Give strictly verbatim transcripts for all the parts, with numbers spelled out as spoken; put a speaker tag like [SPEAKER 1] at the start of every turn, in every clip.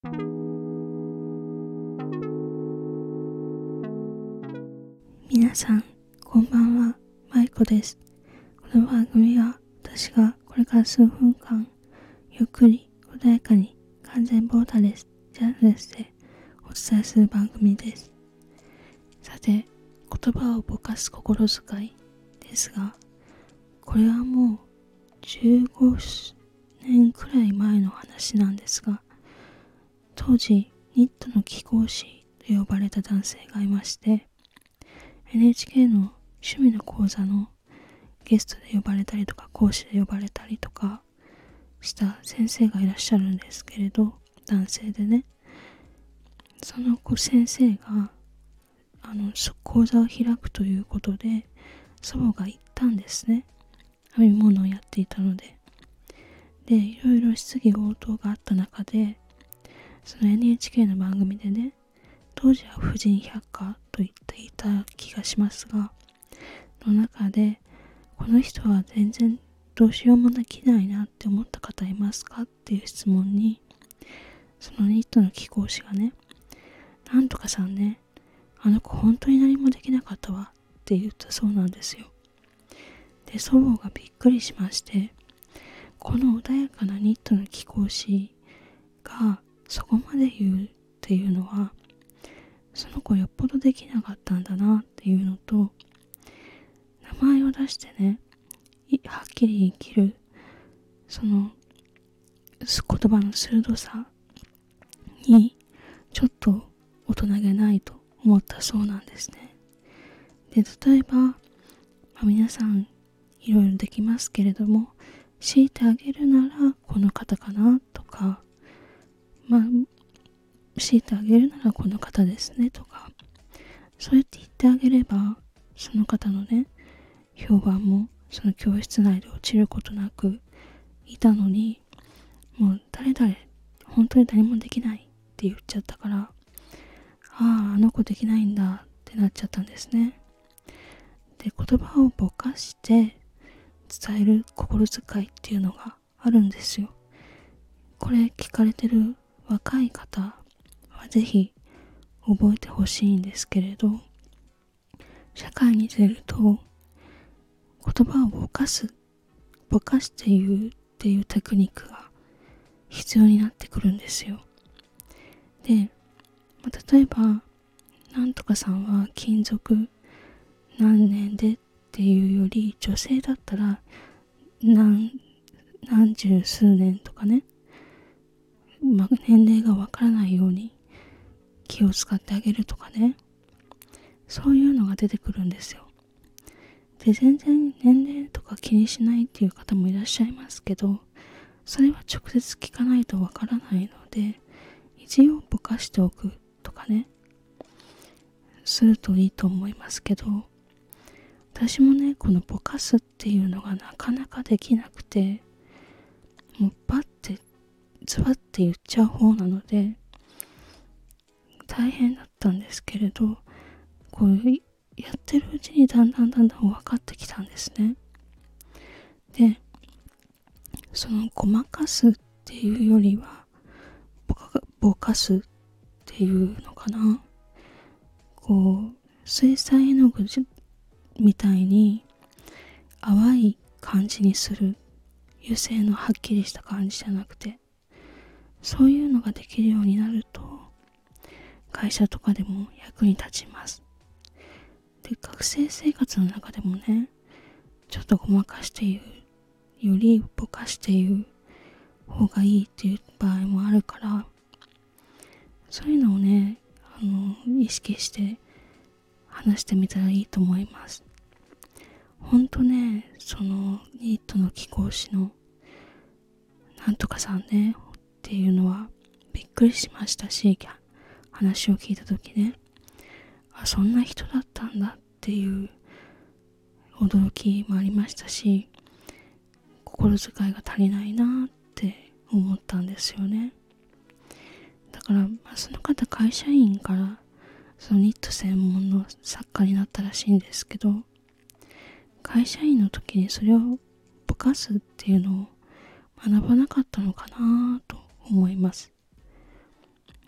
[SPEAKER 1] 皆さん、こんばんは、まいこです。この番組は私がこれから数分間、ゆっくり穏やかに完全ボーダレス、ジャンルレスでお伝えする番組です。さて、言葉をぼかす心遣いですが、これはもうじゅうごねんくらい前の話なんですが、当時ニットの貴公子と呼ばれた男性がいまして、エヌエイチケー の趣味の講座のゲストで呼ばれたりとか講師で呼ばれたりとかした先生がいらっしゃるんですけれど、男性でね、その子先生があの講座を開くということで祖母が行ったんですね。編み物をやっていたので、でいろいろ質疑応答があった中で、その エヌエイチケー の番組でね、当時は婦人百科と言っていた気がしますが、の中でこの人は全然どうしようもできないなって思った方いますかっていう質問に、そのニットの貴公子がね、なんとかさんね、あの子本当に何もできなかったわって言ったそうなんですよ。で、祖母がびっくりしまして、この穏やかなニットの貴公子がそこまで言うっていうのは、その子よっぽどできなかったんだなっていうのと、名前を出してね、はっきり生きるその言葉の鋭さにちょっと大人げないと思ったそうなんですね。で、例えば、まあ、皆さんいろいろできますけれども、強いてあげるならこの方かなとか、まあ強いてあげるならこの方ですねとか、そうやって言ってあげれば、その方のね、評判もその教室内で落ちることなくいたのに、もう誰々本当に何もできないって言っちゃったから、ああ、あの子できないんだってなっちゃったんですね。で、言葉をぼかして伝える心遣いっていうのがあるんですよ。これ聞かれてる若い方はぜひ覚えてほしいんですけれど、社会に出ると言葉をぼかすぼかして言うっていうテクニックが必要になってくるんですよ。で、まあ、例えばなんとかさんは勤続何年でっていうより、女性だったら何何十数年とかね、まあ、年齢がわからないように気を使ってあげるとかね、そういうのが出てくるんですよ。で、全然年齢とか気にしないっていう方もいらっしゃいますけど、それは直接聞かないとわからないので、一応ぼかしておくとかね、するといいと思いますけど、私もね、このぼかすっていうのがなかなかできなくて、もうバッてズバッて言っちゃう方なので大変だったんですけれど、こうやってるうちにだんだんだんだん分かってきたんですね。で、そのごまかすっていうよりはぼか、ぼかすっていうのかな、こう水彩絵の具みたいに淡い感じにする、油性のはっきりした感じじゃなくて、そういうのができるようになると会社とかでも役に立ちます。で、学生生活の中でもね、ちょっとごまかして言うよりぼかして言う方がいいっていう場合もあるから、そういうのをね、あの意識して話してみたらいいと思います。ほんとね、そのニットの貴公子のなんとかさんねっていうのはびっくりしましたし、話を聞いた時ね、あ、そんな人だったんだっていう驚きもありましたし、心遣いが足りないなって思ったんですよね。だから、まあ、その方会社員からそのニット専門の作家になったらしいんですけど、会社員の時にそれをぼかすっていうのを学ばなかったのかなと思います。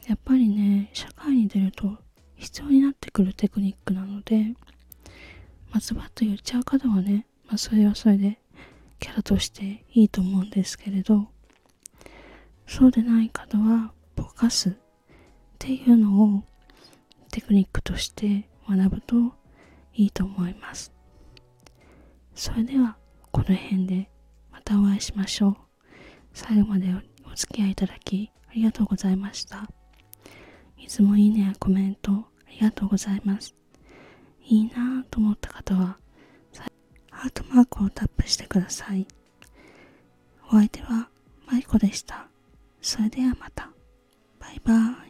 [SPEAKER 1] やっぱりね、社会に出ると必要になってくるテクニックなので、まあ、ズバッと言っちゃう方はね、まあ、それはそれでキャラとしていいと思うんですけれど、そうでない方はぼかすっていうのをテクニックとして学ぶといいと思います。それではこの辺でまたお会いしましょう。最後までお付き合いいただきありがとうございました。いつもいいねやコメントありがとうございます。いいなぁと思った方はハートマークをタップしてください。お相手はマイコでした。それではまた。バイバーイ。